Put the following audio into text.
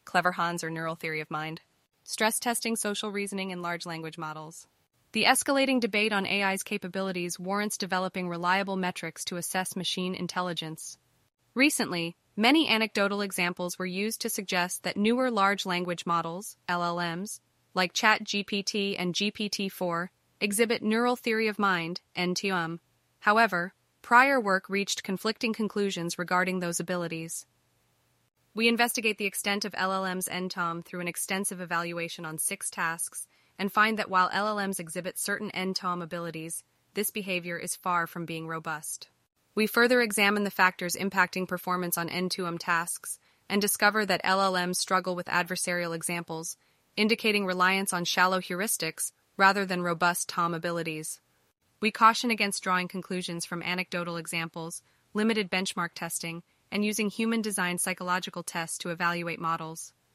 Clever Hans, or neural theory of mind. Stress testing social reasoning in large language models. The escalating debate on AI's capabilities warrants developing reliable metrics to assess machine intelligence. Recently, many anecdotal examples were used to suggest that newer large language models, LLMs, like ChatGPT and GPT-4, exhibit neural theory of mind, NTM. However, prior work reached conflicting conclusions regarding those abilities. We investigate the extent of LLM's NTOM through an extensive evaluation on 6 tasks and find that while LLMs exhibit certain NTOM abilities, this behavior is far from being robust. We further examine the factors impacting performance on NTOM tasks and discover that LLMs struggle with adversarial examples, indicating reliance on shallow heuristics rather than robust TOM abilities. We caution against drawing conclusions from anecdotal examples, limited benchmark testing, and using human-designed psychological tests to evaluate models.